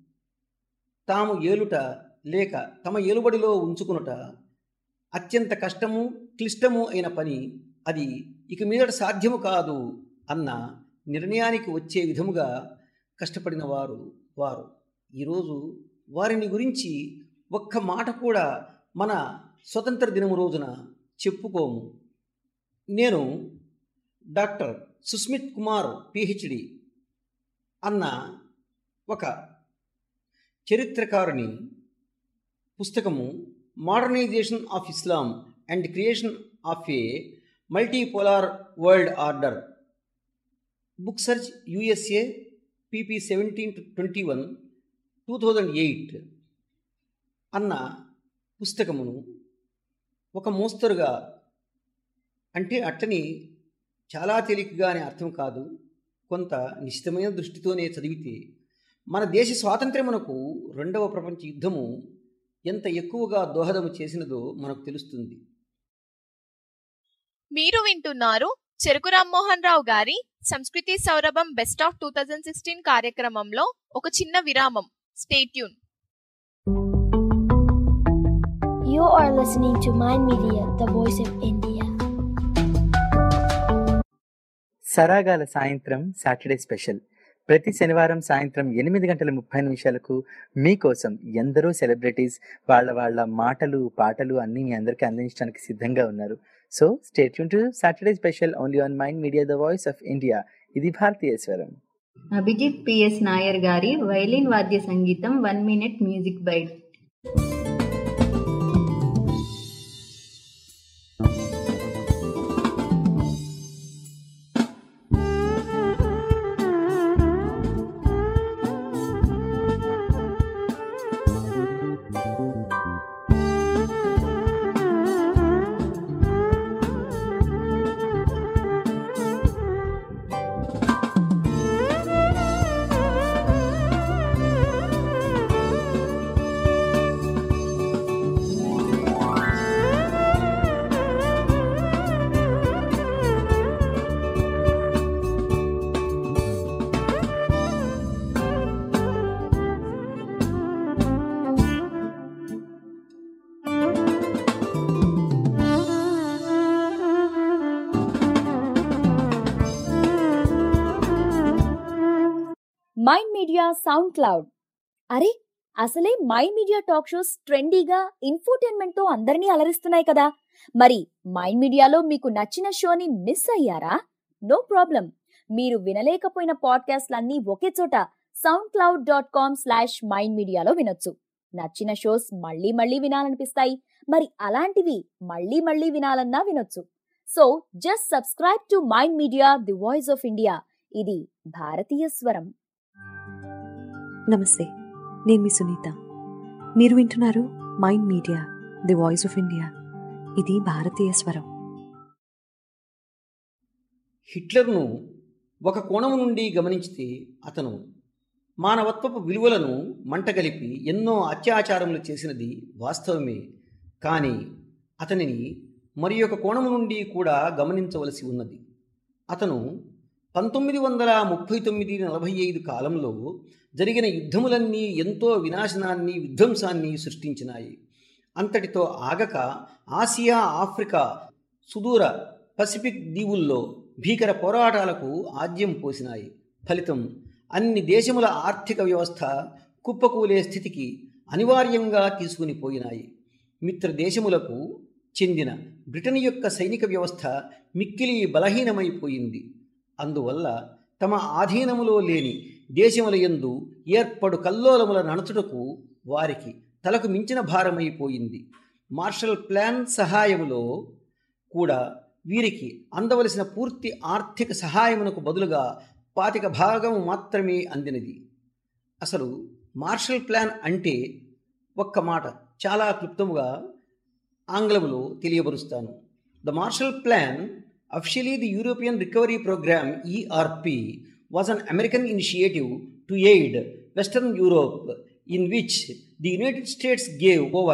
తాము ఏలుట లేక తమ ఏలుబడిలో ఉంచుకునుట అత్యంత కష్టము క్లిష్టము అయిన పని, అది ఇక మీదట సాధ్యము కాదు అన్న నిర్ణయానికి వచ్చే విధముగా కష్టపడిన వారు వారు ఈరోజు వారిని గురించి ఒక్క మాట కూడా మన స్వతంత్ర దినము రోజున చెప్పుకోము. నేను డాక్టర్ సుస్మిత్ కుమార్ పిహెచ్డి అన్న ఒక చరిత్రకారుని పుస్తకము modernisation of Islam and creation of a multipolar world order, book search USA pp seventeen to twenty one two thousand eight అన్న పుస్తకమును ఒక మోస్తరుగా, అంటే అట్టని చాలా తేలికగా అనే అర్థం కాదు, కొంత నిశ్చితమైన దృష్టితోనే చదివితే మన దేశ స్వాతంత్ర్యమునకు రెండవ ప్రపంచ యుద్ధము ఎంత ఎక్కువగా దోహదము చేసినదో మనకు తెలుస్తుంది. మీరు వింటున్నారు చెరుకు రామ్మోహన్ రావు గారి సంస్కృతి సౌరభం best of two thousand sixteen కార్యక్రమంలో ఒక చిన్న విరామం. Stay tune. You are listening to Mind Media, the voice of India. సరాగాల సాయంత్రం సాటర్డే స్పెషల్ ప్రతి శనివారం సాయంత్రం ఎనిమిది గంటల ముప్పై నిమిషాలకు మీకోసం ఎందరో సెలబ్రిటీస్ వాళ్ళ వాళ్ళ మాటలు పాటలు అన్నీ మీ అందరికీ అందించడానికి సిద్ధంగా ఉన్నారు. So stay tune to Saturday special only on mind media the voice of India. ఇది భారతీయ స్వరం. అభిజిత్ పిఎస్ నాయర్ గారి వైలిన్ వాద్య సంగీతం one minute music bite. Mind Media SoundCloud. అరే అసలే మైండ్ మీడియా టాక్ షోస్ ట్రెండీగా ఇన్ఫోటైన్మెంట్ తో అందరినీ అలరిస్తున్నాయి కదా. మరి మైండ్ మీడియాలో మీకు నచ్చిన షోని మిస్ అయ్యారా? No problem. మీరు వినలేకపోయిన పాడ్కాస్ట్లన్నీ ఒకే చోట SoundCloud dot com slash Mind మీడియాలో వినొచ్చు. నచ్చిన షోస్ మళ్ళీ మళ్ళీ వినాలనిపిస్తాయి. మరి అలాంటివి మళ్ళీ మళ్ళీ వినాలన్నా వినొచ్చు. So just subscribe to mind media the voice of India. ఇది భారతీయ స్వరం. నమస్తే, నేను మీ సునీత. మీరు వింటున్నారు Mind media the voice of India. ఇది భారతీయ స్వరం. హిట్లర్ను ఒక కోణము నుండి గమనించితే అతను మానవత్వపు విలువలను మంటగలిపి ఎన్నో అత్యాచారములు చేసినది వాస్తవమే. కానీ అతనిని మరి ఒక కోణము నుండి కూడా గమనించవలసి ఉన్నది. అతను పంతొమ్మిది వందల ముప్పై తొమ్మిది నలభై ఐదు కాలంలో జరిగిన యుద్ధములన్నీ ఎంతో వినాశనాన్ని విధ్వంసాన్ని సృష్టించినాయి. అంతటితో ఆగక ఆసియా, ఆఫ్రికా, సుదూర పసిఫిక్ దీవుల్లో భీకర పోరాటాలకు ఆజ్యం పోసినాయి. ఫలితం అన్ని దేశముల ఆర్థిక వ్యవస్థ కుప్పకూలే స్థితికి అనివార్యంగా తీసుకుని పోయినాయి. మిత్ర దేశములకు చెందిన బ్రిటన్ యొక్క సైనిక వ్యవస్థ మిక్కిలి బలహీనమైపోయింది. అందువల్ల తమ ఆధీనములో లేని దేశముల యందు ఏర్పడు కల్లోలముల నడచుటకు వారికి తలకు మించిన భారమైపోయింది. మార్షల్ ప్లాన్ సహాయములో కూడా వీరికి అందవలసిన పూర్తి ఆర్థిక సహాయమునకు బదులుగా పాతిక భాగం మాత్రమే అందినది. అసలు మార్షల్ ప్లాన్ అంటే ఒక్క మాట చాలా క్లుప్తముగా ఆంగ్లములో తెలియబరుస్తాను. The Marshall Plan, officially the European Recovery Program E R P, was an American initiative to aid Western Europe, in which the United States gave over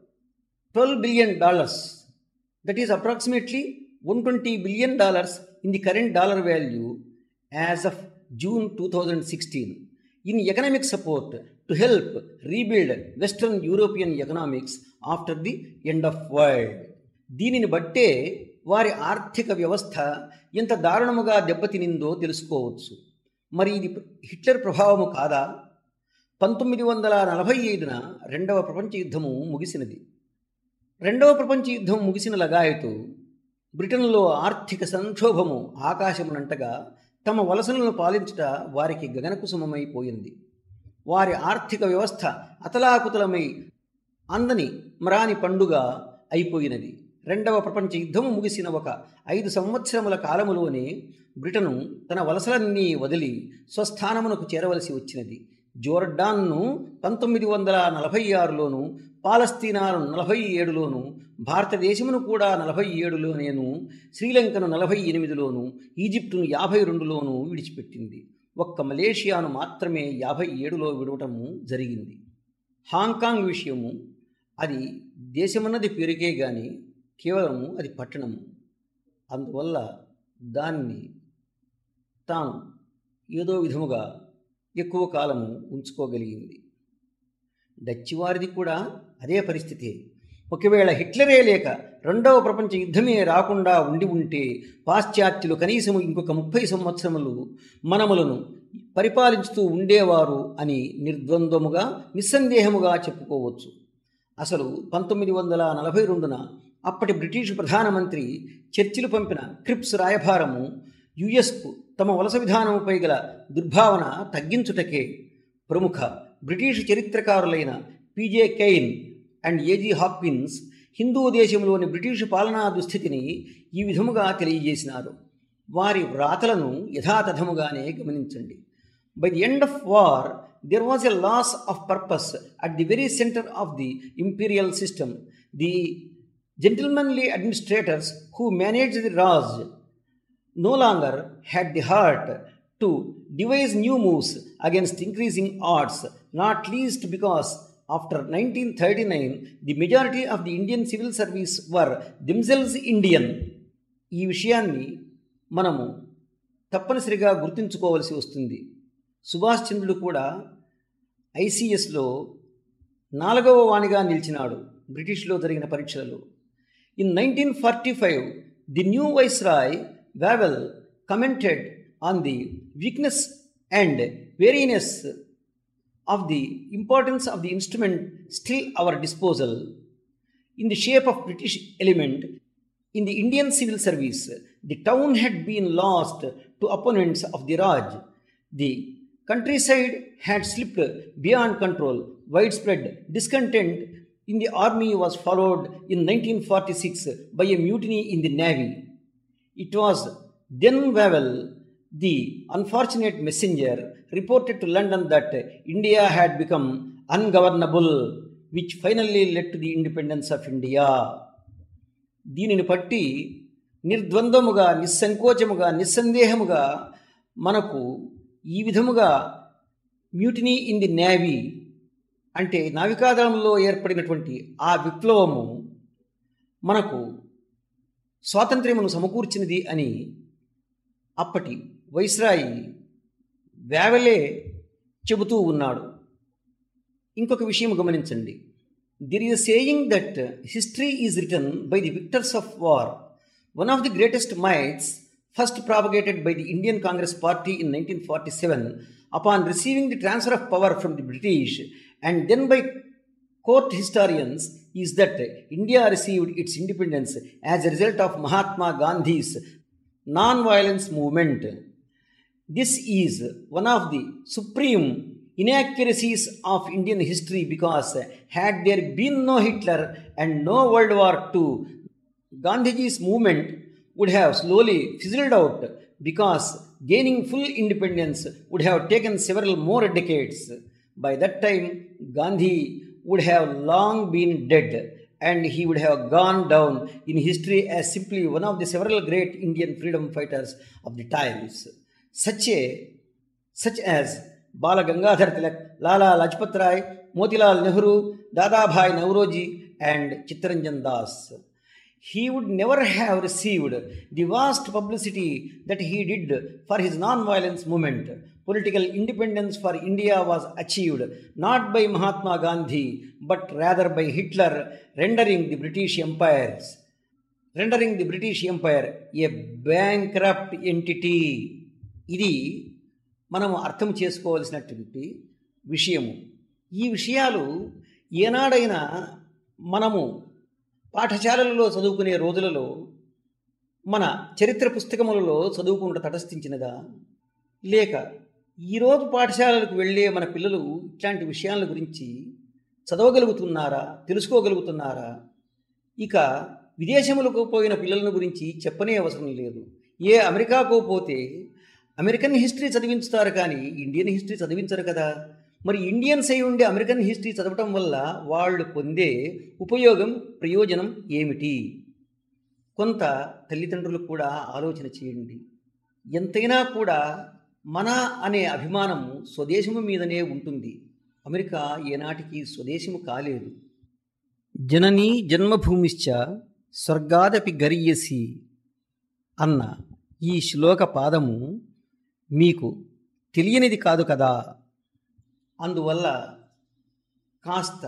twelve billion dollars, that is approximately one hundred twenty billion dollars in the current dollar value as of June two thousand sixteen, in economic support to help rebuild Western European economics after the end of world. దీనిని బట్టే వారి ఆర్థిక వ్యవస్థ ఎంత దారుణముగా దెబ్బతినిందో తెలుసుకోవచ్చు. మరి ఇది హిట్లర్ ప్రభావము కాదా? పంతొమ్మిది వందల నలభై ఐదున రెండవ ప్రపంచ యుద్ధము ముగిసినది. రెండవ ప్రపంచ యుద్ధం ముగిసిన లగాయతు బ్రిటన్లో ఆర్థిక సంక్షోభము ఆకాశమునంటగా తమ వలసలను పాలించుట వారికి గగనకుసుమమైపోయింది. వారి ఆర్థిక వ్యవస్థ అతలాకుతలమై అందని మరాని పండుగ అయిపోయినది. రెండవ ప్రపంచ యుద్ధము ముగిసిన ఒక ఐదు సంవత్సరముల కాలములోనే బ్రిటను తన వలసలన్నీ వదిలి స్వస్థానమునకు చేరవలసి వచ్చినది. జోర్డాన్ను పంతొమ్మిది వందల నలభై ఆరులోను, పాలస్తీనాను నలభై ఏడులోను, భారతదేశమును కూడా నలభై ఏడులోనేను, శ్రీలంకను నలభై ఎనిమిదిలోను, ఈజిప్టును యాభై రెండులోను విడిచిపెట్టింది. ఒక్క మలేషియాను మాత్రమే యాభై ఏడులో విడవటము జరిగింది. హాంకాంగ్ విషయము, అది దేశమన్నది పేరుకే గాని కేవలము అది పట్టణము. అందువల్ల దాన్ని తాను ఏదో విధముగా ఎక్కువ కాలము ఉంచుకోగలిగింది. డచ్ వారిది కూడా అదే పరిస్థితి. ఒకవేళ హిట్లరే లేక రెండవ ప్రపంచ యుద్ధమే రాకుండా ఉండి ఉంటే పాశ్చాత్యులు కనీసం ఇంకొక ముప్పై సంవత్సరములు మనములను పరిపాలించుతూ ఉండేవారు అని నిర్ద్వంద్వముగా నిస్సందేహముగా చెప్పుకోవచ్చు. అసలు పంతొమ్మిది వందల నలభై రెండున అప్పటి బ్రిటిష్ ప్రధానమంత్రి చర్చిలు పంపిన క్రిప్స్ రాయభారము యుఎస్కు తమ వలస విధానముపై గల దుర్భావన తగ్గించుటకే ప్రముఖ బ్రిటిష్ చరిత్రకారులైన P J Cain and A G Hopkins హిందూ దేశంలోని బ్రిటిష్ పాలనా దుస్థితిని ఈ విధముగా తెలియజేసినారు. వారి వ్రాతలను యథాతథముగానే గమనించండి. By the end of war there was a loss of purpose at the very centre of the imperial system. The gentlemanly administrators who managed the Raj no longer had the heart to devise new moves against increasing odds, not least because after nineteen thirty-nine the majority of the Indian civil service were themselves Indian. ఈ విషయాన్ని మనము తప్పనిసరిగా గుర్తుంచుకోవలసి వస్తుంది. సుభాష్ చంద్రుడు కూడా ఐసిఎస్లో నాలుగవ వాణిగా నిలిచినాడు బ్రిటిష్లో జరిగిన పరీక్షలలో. In nineteen forty five the new viceroy Wavell commented on the weakness and weariness of the importance of the instrument still our disposal in the shape of British element in the Indian civil service. The town had been lost to opponents of the Raj. The countryside had slipped beyond control. Widespread discontent in the army was followed in nineteen forty-six by a mutiny in the navy. It was then Wavell, the unfortunate messenger, reported to London that India had become ungovernable, which finally led to the independence of India. దీనిని బట్టి నిర్ద్వంద్వముగా నిస్సంకోచముగా నిస్సందేహముగా మనకు ఈ విధముగా మ్యూటినీ ఇన్ ది నేవీ అంటే నావికాదళంలో ఏర్పడినటువంటి ఆ విప్లవము మనకు స్వాతంత్ర్యమును సమకూర్చినది అని అప్పటి వైస్రాయి వేవలే చెబుతూ ఉన్నాడు. ఇంకొక విషయం గమనించండి. There is saying that history is written by the victors of war. One of the greatest myths first propagated by the Indian Congress party in nineteen forty seven upon receiving the transfer of power from the British and then by court historians is that India received its independence as a result of Mahatma Gandhi's non-violence movement. This is one of the supreme inaccuracies of Indian history because had there been no Hitler and no World War Two, Gandhiji's movement would have slowly fizzled out because gaining full independence would have taken several more decades. By that time, Gandhi would have long been dead and he would have gone down in history as simply one of the several great Indian freedom fighters of the times, such a such as Bala Gangadhar Tilak, Lala Lajpat Rai, Motilal Nehru, Dadabhai Nauroji and Chittaranjan Das. He would never have received the vast publicity that he did for his non-violence movement. Political independence for India was achieved not by Mahatma Gandhi but rather by Hitler, rendering the British Empires, rendering the British Empire a bankrupt entity. ఇది మనము అర్థం చేసుకోవాల్సినటువంటి విషయము. ఈ విషయాలు ఏనాడైనా మనము పాఠశాలలలో చదువుకునే రోజులలో మన చరిత్ర పుస్తకములలో చదువుకుంటూ తటస్థించినదా, లేక ఈరోజు పాఠశాలలకు వెళ్ళే మన పిల్లలు ఇట్లాంటి విషయాల గురించి చదవగలుగుతున్నారా, తెలుసుకోగలుగుతున్నారా? ఇక విదేశములకు పోయిన పిల్లల గురించి చెప్పనే అవసరం లేదు. ఏ అమెరికాకు పోతే అమెరికన్ హిస్టరీ చదివించుతారు కానీ ఇండియన్ హిస్టరీ చదివించరు కదా. మరి ఇండియన్స్ అయి ఉండే అమెరికన్ హిస్టరీ చదవటం వల్ల వాళ్ళు పొందే ఉపయోగం, ప్రయోజనం ఏమిటి? కొంత తల్లిదండ్రులు కూడా ఆలోచన చేయండి. ఎంతైనా కూడా మన అనే అభిమానము స్వదేశము మీదనే ఉంటుంది. అమెరికా ఏనాటికి స్వదేశము కాలేదు. జననీ జన్మభూమిశ్చ స్వర్గాదపి గరీయసి అన్న ఈ శ్లోక పాదము మీకు తెలియనిది కాదు కదా. అందువల్ల కాస్త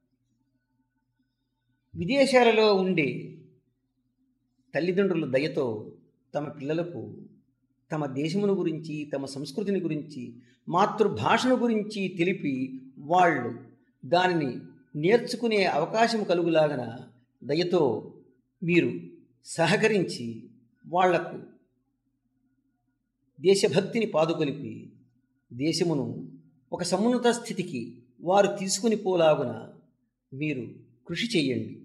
విదేశాలలో ఉండే తల్లిదండ్రుల దయతో తమ పిల్లలకు తమ దేశమును గురించి, తమ సంస్కృతిని గురించి, మాతృభాషను గురించి తెలిపి వాళ్ళు దానిని నేర్చుకునే అవకాశం కలుగులాగన దయతో మీరు సహకరించి వాళ్లకు దేశభక్తిని పాదుకొలిపి దేశమును ఒక సమున్నత స్థితికి వారు తీసుకుని పోలాగున మీరు కృషి చేయండి.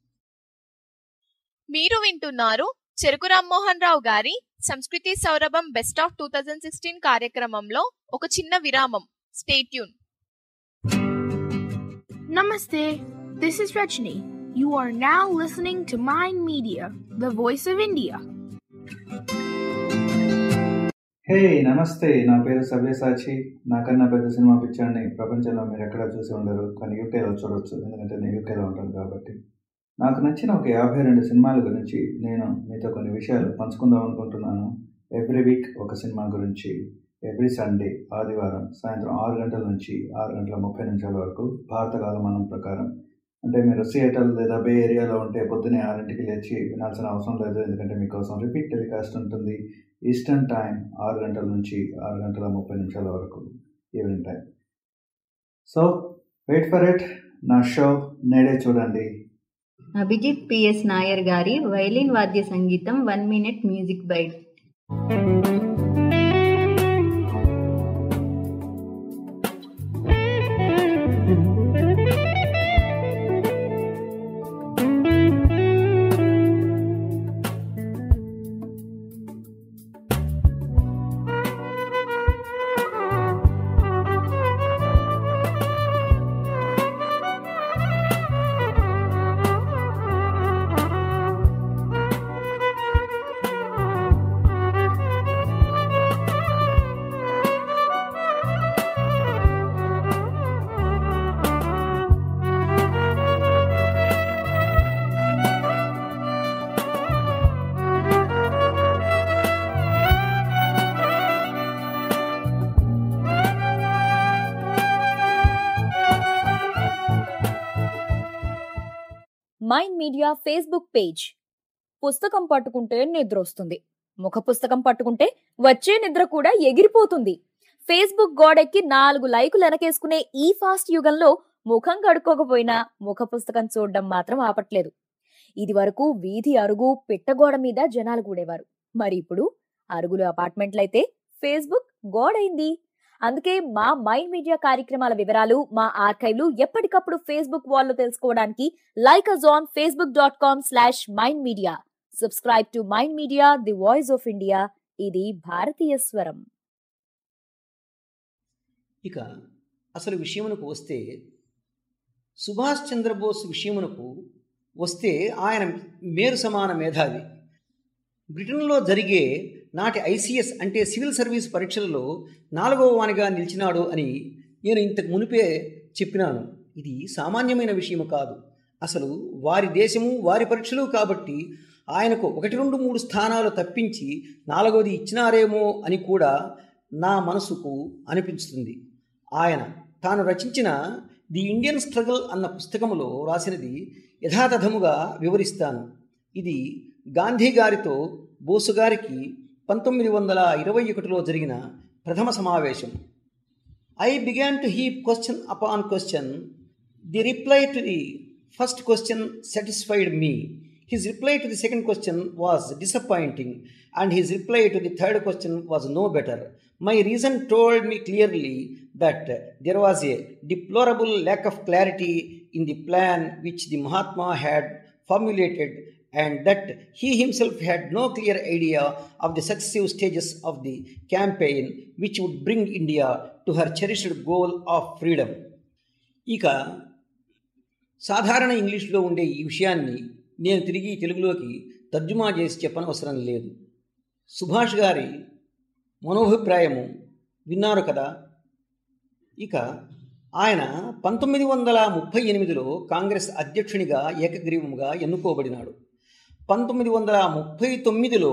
మీరు వింటున్నారు చెరుకు రామ్మోహన్ రావు గారి సంస్కృతి సౌరభం best of two thousand sixteen కార్యక్రమంలో ఒక చిన్న విరామం. Stay tune. Namaste. This is Rajni. You are now listening to Mind Media, the voice of India. Hey నమస్తే, నా పేరు సవ్యసాచి. నాకన్నా పెద్ద సినిమా పిక్చర్ని ప్రపంచంలో మీరు ఎక్కడా చూసి ఉండరు, కానీ యూకేలో చూడవచ్చు, ఎందుకంటే నేను యూకేలో ఉంటాను కాబట్టి. నాకు నచ్చిన ఒక యాభై రెండు సినిమాల గురించి నేను మీతో కొన్ని విషయాలు పంచుకుందాం అనుకుంటున్నాను. ఎవ్రీ వీక్ ఒక సినిమా గురించి, ఎవ్రీ సండే ఆదివారం సాయంత్రం ఆరు గంటల నుంచి ఆరు గంటల ముప్పై నిమిషాల వరకు భారత కాలమానం ప్రకారం. అంటే మీరు సియేటర్ లేదా బే ఏరియాలో ఉంటే పొద్దునే ఆరింటికి లేచి వినాల్సిన అవసరం లేదు, ఎందుకంటే మీకోసం రిపీట్ టెలికాస్ట్ ఉంటుంది. ఈస్టర్న్ టైం ఆరు గంటల నుంచి ఆరు గంటల ముప్పై నిమిషాల వరకు evening time. So wait for it. నా షో నేడే చూడండి. అభిజిత్ పిఎస్ నాయర్ గారి వైలిన్ వాద్య సంగీతం one minute music bite. Mind Media Facebook page. పుస్తకం పట్టుకుంటే నిద్ర వస్తుంది, ముఖ పుస్తకం పట్టుకుంటే వచ్చే నిద్ర కూడా ఎగిరిపోతుంది. ఫేస్బుక్ గోడెక్కి నాలుగు లైకులు వెనకేసుకునే ఈ ఫాస్ట్ యుగంలో ముఖం కడుక్కోకపోయినా ముఖ పుస్తకం చూడడం మాత్రం ఆపట్లేదు. ఇది వరకు వీధి అరుగు పిట్టగోడ మీద జనాలు కూడేవారు, మరి ఇప్పుడు అరుగులు అపార్ట్మెంట్లయితే ఫేస్బుక్ గోడైంది. అందుకే మా మైండ్ మీడియా కార్యక్రమాల వివరాలు, మా ఆర్కైవ్లు ఎప్పటికప్పుడు ఫేస్బుక్ వాల్లో తెలుసుకోవడానికి like us on Facebook dot com slash Mind Media. Subscribe to mind media, the voice of India. ఇది భారతీయ స్వరం. ఇక అసలు విషయమునకు వస్తే, సుభాష్ చంద్రబోస్ విషయమునకు వస్తే ఆయన మేరు సమాన మేధావి. బ్రిటన్లో జరిగే నాటి ఐసీఎస్ అంటే సివిల్ సర్వీస్ పరీక్షలలో నాలుగవ వానిగా నిలిచినాడు అని నేను ఇంతకు మునిపే చెప్పినాను. ఇది సామాన్యమైన విషయం కాదు. అసలు వారి దేశము వారి పరీక్షలు కాబట్టి ఆయనకు ఒకటి రెండు మూడు స్థానాలు తప్పించి నాలుగవది ఇచ్చినారేమో అని కూడా నా మనసుకు అనిపిస్తుంది. ఆయన తాను రచించిన ది ఇండియన్ స్ట్రగల్ అన్న పుస్తకములో రాసినది యథాతథముగా వివరిస్తాను. ఇది గాంధీ గారితో బోసు గారికి పంతొమ్మిది వందల ఇరవై ఒకటిలో జరిగిన ప్రథమ సమావేశం. I began to heap question upon question. The reply to the first question satisfied me. His reply to the second question was disappointing, and his reply to the third question was no better. My reason told me clearly that there was a deplorable lack of clarity in the plan which the Mahatma had formulated, and that he himself had no clear idea of the successive stages of the campaign which would bring India to her cherished goal of freedom. ఇక సాధారణ ఇంగ్లీష్లో ఉండే ఈ విషయాన్ని నేను తిరిగి తెలుగులోకి తర్జుమా చేసి చెప్పనవసరం లేదు. సుభాష్ గారి మనోభిప్రాయము విన్నారు కదా. ఇక ఆయన పంతొమ్మిది వందల ముప్పై ఎనిమిదిలో కాంగ్రెస్ అధ్యక్షునిగా ఏకగ్రీవముగా ఎన్నుకోబడినాడు. పంతొమ్మిది వందల ముప్పై తొమ్మిదిలో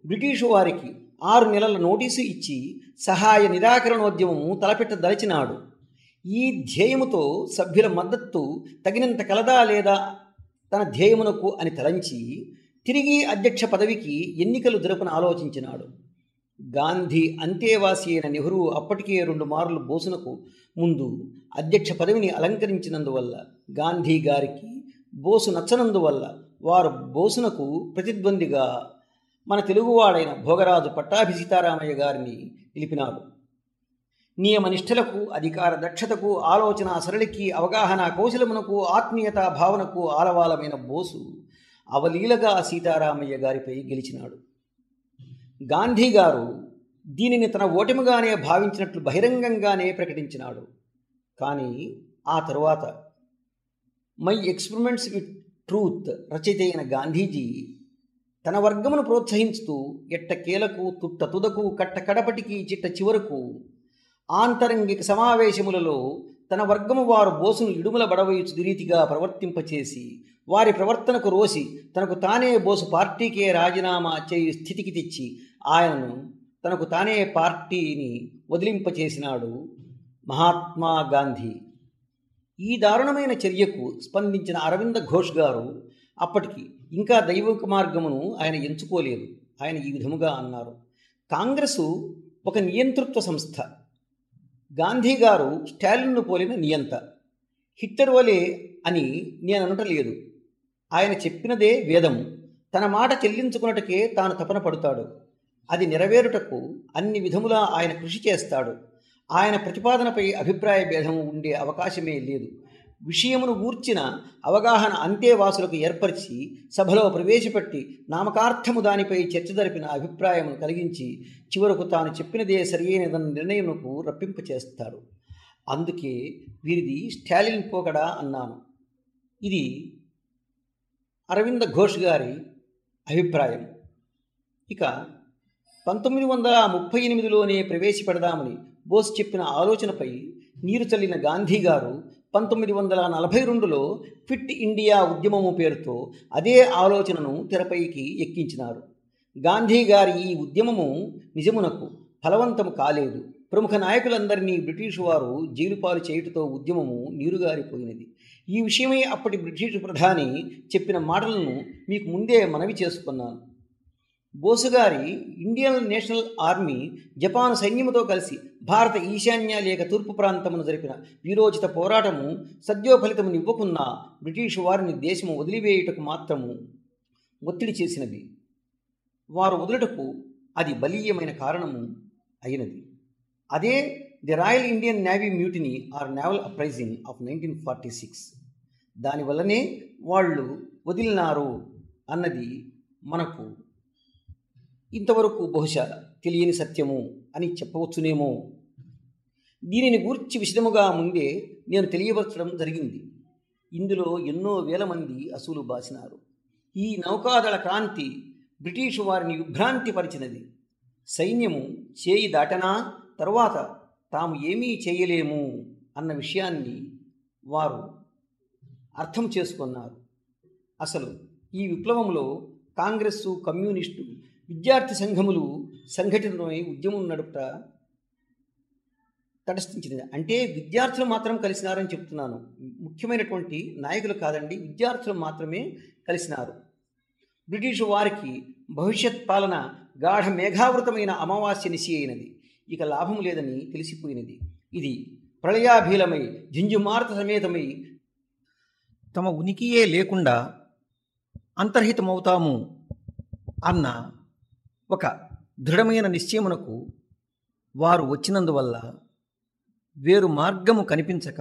బ్రిటిషు వారికి ఆరు నెలల నోటీసు ఇచ్చి సహాయ నిరాకరణోద్యమము తలపెట్టదలిచినాడు. ఈ ధ్యేయముతో సభ్యుల మద్దతు తగినంత కలదా లేదా తన ధ్యేయమునకు అని తలంచి తిరిగి అధ్యక్ష పదవికి ఎన్నికలు జరుపున ఆలోచించినాడు. గాంధీ అంతేవాసి అయిన నెహ్రూ అప్పటికే రెండు మార్లు బోసునకు ముందు అధ్యక్ష పదవిని అలంకరించినందువల్ల గాంధీ గారికి బోసు నచ్చనందువల్ల వారు బోసునకు ప్రతిద్వందిగా మన తెలుగువాడైన భోగరాజు పట్టాభి సీతారామయ్య గారిని నిలిపినాడు. నియమనిష్టలకు, అధికార దక్షతకు, ఆలోచన సరళికి, అవగాహన కౌశలమునకు, ఆత్మీయతా భావనకు ఆలవాలమైన బోసు అవలీలగా సీతారామయ్య గారిపై గెలిచినాడు. గాంధీ గారు దీనిని తన ఓటమిగానే భావించినట్లు బహిరంగంగానే ప్రకటించినాడు. కానీ ఆ తరువాత మై ఎక్స్పెరిమెంట్స్ విత్ ట్రూత్ రచయిత అయిన గాంధీజీ తన వర్గమును ప్రోత్సహించుతూ ఎట్టకేలకు తుట్ట తుదకు కట్ట కడపటికి చిట్ట చివరకు ఆంతరంగిక సమావేశములలో తన వర్గము వారు బోసును ఇడుముల బడవయుచు రీతిగా ప్రవర్తింపచేసి వారి ప్రవర్తనకు రోసి తనకు తానే బోసు పార్టీకే రాజీనామా చేయు స్థితికి తెచ్చి ఆయనను తనకు తానే పార్టీని వదిలింపచేసినాడు మహాత్మా గాంధీ. ఈ దారుణమైన చర్యకు స్పందించిన అరవింద ఘోష్ గారు అప్పటికి ఇంకా దైవిక మార్గమును ఆయన ఎంచుకోలేదు. ఆయన ఈ విధముగా అన్నారు: కాంగ్రెసు ఒక నియంతృత్వ సంస్థ. గాంధీ గారు స్టాలిన్ను పోలిన నియంత. హిట్లర్ వలె అని నేను అనటలేదు. ఆయన చెప్పినదే వేదము. తన మాట చెల్లించుకున్నటకే తాను తపన పడుతాడు. అది నెరవేరుటకు అన్ని విధములా ఆయన కృషి చేస్తాడు. ఆయన ప్రతిపాదనపై అభిప్రాయ భేదం ఉండే అవకాశమే లేదు. విషయమును గూర్చిన అవగాహన అంతేవాసులకు ఏర్పరిచి సభలో ప్రవేశపెట్టి నామకార్థము దానిపై చర్చ జరిపిన అభిప్రాయమును కలిగించి చివరకు తాను చెప్పినదే సరియైనదన్న నిర్ణయమునకు రప్పింపచేస్తాడు. అందుకే వీరిది స్టాలిన్ పోకడా అన్నాను. ఇది అరవింద ఘోష్ గారి అభిప్రాయం. ఇక పంతొమ్మిది వందల ముప్పై ఎనిమిదిలోనే ప్రవేశపెడదామని బోస్ చెప్పిన ఆలోచనపై నీరు చల్లిన గాంధీ గారు పంతొమ్మిది వందల నలభై రెండులో ఫిట్ ఇండియా ఉద్యమము పేరుతో అదే ఆలోచనను తెరపైకి ఎక్కించినారు. గాంధీ గారి ఈ ఉద్యమము నిజమునకు ఫలవంతము కాలేదు. ప్రముఖ నాయకులందరినీ బ్రిటిషు వారు జైలుపాలు చేయుటతో ఉద్యమము నీరుగారిపోయినది. ఈ విషయమై అప్పటి బ్రిటిషు ప్రధాని చెప్పిన మాటలను మీకు ముందే మనవి చేసుకున్నాను. బోసుగారి ఇండియన్ నేషనల్ ఆర్మీ జపాన్ సైన్యముతో కలిసి భారత ఈశాన్య లేక తూర్పు ప్రాంతమును జరిపిన వీరోచిత పోరాటము సద్యోఫలితము నివ్వకున్నా బ్రిటిషు వారిని దేశము వదిలివేయుటకు మాత్రము ఒత్తిడి చేసినది. వారు వదులుటకు అది బలీయమైన కారణము అయినది. అదే the Royal Indian Navy mutiny or naval uprising of nineteen forty six. దానివల్లనే వాళ్ళు వదిలినారు అన్నది మనకు ఇంతవరకు బహుశా తెలియని సత్యము అని చెప్పవచ్చునేమో. దీనిని గూర్చి విశదముగా ముందే నేను తెలియపరచడం జరిగింది. ఇందులో ఎన్నో వేల మంది అసూలు బాసినారు. ఈ నౌకాదళ క్రాంతి బ్రిటిషు వారిని విభ్రాంతి పరిచినది. సైన్యము చేయి దాటనా తరువాత తాము ఏమీ చేయలేము అన్న విషయాన్ని వారు అర్థం చేసుకున్నారు. అసలు ఈ విప్లవంలో కాంగ్రెస్సు, కమ్యూనిస్టు, విద్యార్థి సంఘములు సంఘటితమై ఉద్యమం నడుపుట తటస్థించింది. అంటే విద్యార్థులు మాత్రం కలిసినారని చెప్తున్నాను. ముఖ్యమైనటువంటి నాయకులు కాదండి, విద్యార్థులు మాత్రమే కలిసినారు. బ్రిటిషు వారికి భవిష్యత్ పాలన గాఢ మేఘావృతమైన అమావాస్య నిశి అయినది. ఇక లాభం లేదని తెలిసిపోయినది. ఇది ప్రళయాభీలమై జింజుమార్త సమేతమై తమ ఉనికియే లేకుండా అంతర్హితమవుతాము అన్న ఒక దృఢమైన నిశ్చయమునకు వారు వచ్చినందువల్ల వేరు మార్గము కనిపించక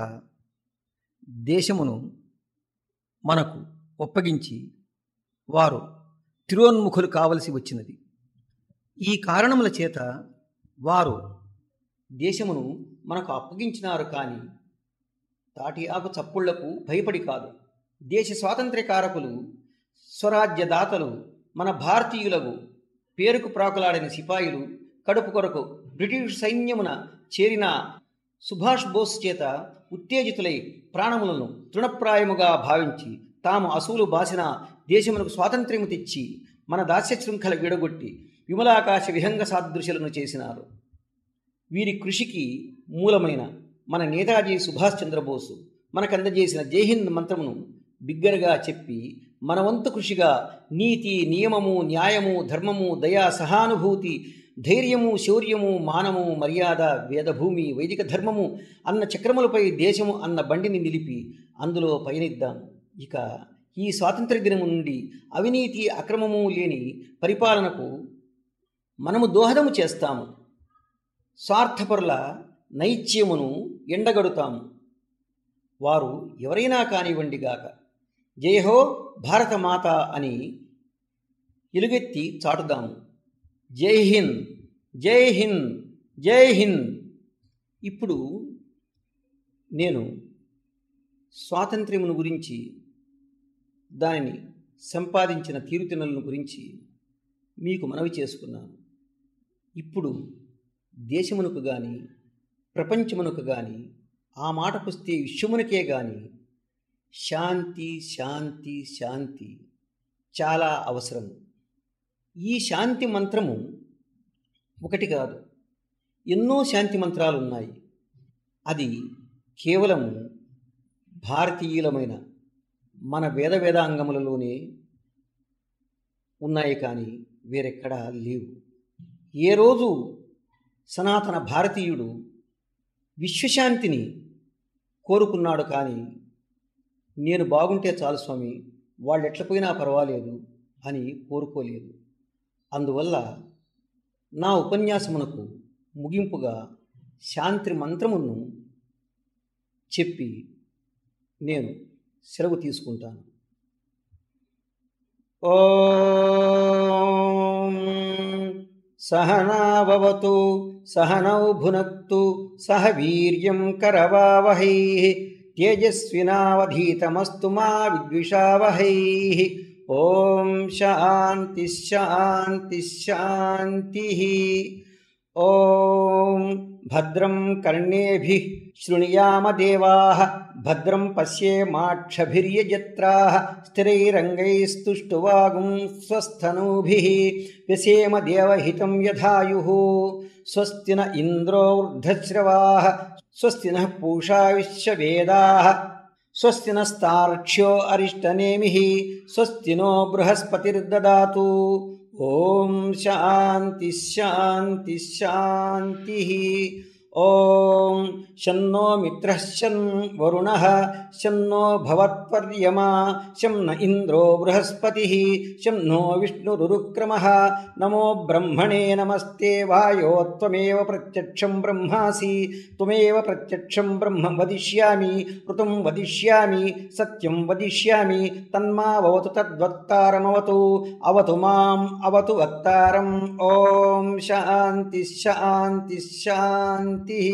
దేశమును మనకు ఒప్పగించి వారు తిరోన్ముఖులు కావలసి వచ్చినది. ఈ కారణముల చేత వారు దేశమును మనకు అప్పగించినారు. కానీ తాటి ఆకు చప్పుళ్లకు భయపడి కాదు. దేశ స్వాతంత్ర్యకారకులు, స్వరాజ్యదాతలు, మన భారతీయులకు పేరుకు ప్రాకులాడిన సిపాయిలు, కడుపు కొరకు బ్రిటిష్ సైన్యమున చేరిన సుభాష్ బోస్ చేత ఉత్తేజితులై ప్రాణములను తృణప్రాయముగా భావించి తాము అసూలు బాసిన దేశమునకు స్వాతంత్ర్యము తెచ్చి మన దాస్య శృంఖల విడగొట్టి విమలాకాశ విహంగ సాదృశ్యులను చేసినారు. వీరి కృషికి మూలమైన మన నేతాజీ సుభాష్ చంద్రబోసు మనకందజేసిన జైహింద్ మంత్రమును బిగ్గరగా చెప్పి మన వంతు కృషిగా నీతి, నియమము, న్యాయము, ధర్మము, దయా, సహానుభూతి, ధైర్యము, శౌర్యము, మానము, మర్యాద, వేదభూమి, వైదిక ధర్మము అన్న చక్రములపై దేశము అన్న బండిని నిలిపి అందులో పయనిద్దాం. ఇక ఈ స్వాతంత్ర్య దినము నుండి అవినీతి, అక్రమము లేని పరిపాలనకు మనము దోహదము చేస్తాము. స్వార్థపరుల నైత్యమును ఎండగడుతాము. వారు ఎవరైనా కానివ్వండిగాక. జయహో భారత మాత అని ఎలుగెత్తి చాటుదాము. జై హింద్, జై హింద్, జై హింద్. ఇప్పుడు నేను స్వాతంత్ర్యమును గురించి, దానిని సంపాదించిన తీరుతెన్నులను గురించి మీకు మనవి చేసుకున్నాను. ఇప్పుడు దేశమునకు కానీ ప్రపంచమునకు కానీ ఆ మాటకొస్తే విశ్వమునకే కానీ శాంతి, శాంతి, శాంతి చాలా అవసరం. ఈ శాంతి మంత్రము ఒకటి కాదు, ఎన్నో శాంతి మంత్రాలు ఉన్నాయి. అది కేవలం భారతీయులమైన మన వేద వేదాంగములలోనే ఉన్నాయి, కానీ వేరెక్కడా లేవు. ఏ రోజు సనాతన భారతీయుడు విశ్వశాంతిని కోరుకున్నాడు, కానీ నేను బాగుంటే చాలు స్వామి, వాళ్ళు ఎట్లపోయినా పర్వాలేదు అని కోరుకోలేదు. అందువల్ల నా ఉపన్యాసమునకు ముగింపుగా శాంతి మంత్రమును చెప్పి నేను సెలవు తీసుకుంటాను. ఓం సహనావవతు సహనౌ భునక్తు సహ వీర్యం కరవావహై తేజస్వినావధీతమస్తు మా విద్విషావహై. ఓం శాంతి శాంతి శాంతి. ఓం భద్రం కర్ణేభిః శృణుయామ దేవాః భద్రం పశ్యేమాక్షభిర్యజత్రాః స్థిరైరంగైస్తుష్టువాగుం స్వస్థనూభిః వ్యసేమ దేవహితం యథాయుః. స్వస్తి న ఇంద్రో వృద్ధశ్రవాః స్వస్తి నః పూషా విశ్వవేదాః స్వస్తి నస్తార్క్ష్యో అరిష్టనేమిః స్వస్తి నో బృహస్పతిర్దదాతు. ఓం శాంతి శాంతి శాంతి. ఓం శన్నో మిత్రః శం వరుణః శన్నో భవత్పర్యమా శం న ఇంద్రో బృహస్పతిః శం నో విష్ణురుక్రమః. నమో బ్రహ్మణే నమస్తే వాయో త్వమేవ ప్రత్యక్షం బ్రహ్మాసి త్వమేవ ప్రత్యక్షం బ్రహ్మ వదిష్యామి ఋతుం వదిష్యామి సత్యం వదిష్యామి తన్మావతు తద్వక్తారమవతు అవతు మాం అవతు వక్తారం. ఓం శాంతి శాంతి శాంతి.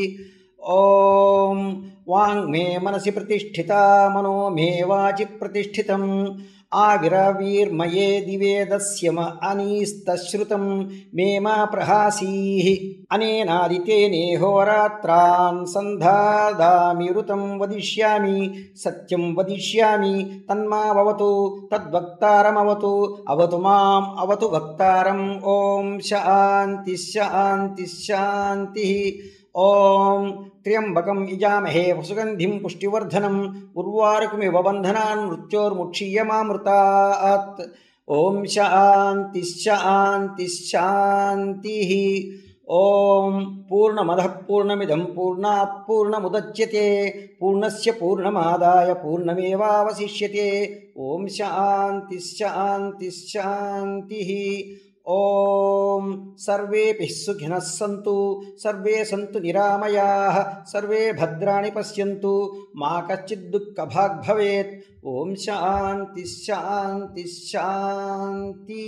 ఓం వాంగ్మే మనసి ప్రతిష్ఠితా మనో మే వాచి ప్రతిష్ఠితం. ఆవిరవీర్మయే దివే దస్యమ అనీస్తశ్రుతం మే మా ప్రహాసీః. అనేనాదితేనేహోరాత్రాన్ సంధాదామి ఋతం వదిష్యామి సత్యం వదిష్యామి తన్మావతు తద్వక్తారమవతు అవతు మాం అవతు వక్తారం. ఓం శాంతి శాంతి శాంతి. ఓం త్ర్యంబకం యజామహే సుగంధిం పుష్టివర్ధనం ఉర్వారుకమివ బంధనాన్ మృత్యోర్ముక్షీయమామృతాత్. ఓం శాంతి శాంతి శాంతి. ఓం పూర్ణమదః పూర్ణమిదం పూర్ణాత్ పూర్ణముదచ్యతే పూర్ణస్య పూర్ణమాదాయ పూర్ణమేవావశిష్యతే. ఓం శాంతి శాంతి శాంతి. ఓం సర్వేపి సుఖినః సంతు సర్వే సంతు నిరామయాః సర్వే భద్రాణి పశ్యంతు మా కశ్చిద్ దుఃఖభాగ్ భవేత్. ఓం శాంతి శాంతి శాంతి.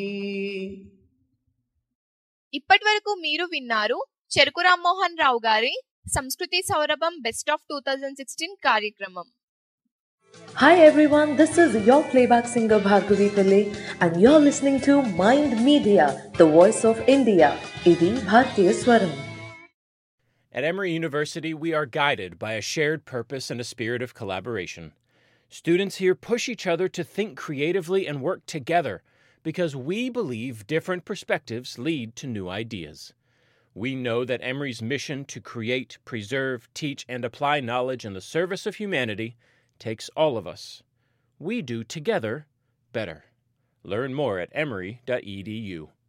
ఇప్పటి వరకు మీరు విన్నారు చెరుకు రామ్మోహన్ రావు గారి సంస్కృతి సౌరభం best of two thousand sixteen కార్యక్రమం. Hi everyone, this is your playback singer Bhargavi Pillai and you're listening to Mind Media, the voice of India. Idi Bharatiya Swaram. At Emory University, we are guided by a shared purpose and a spirit of collaboration. Students here push each other to think creatively and work together, because we believe different perspectives lead to new ideas. We know that Emory's mission to create, preserve, teach, and apply knowledge in the service of humanity takes all of us. We do together better. Learn more at emory dot e d u.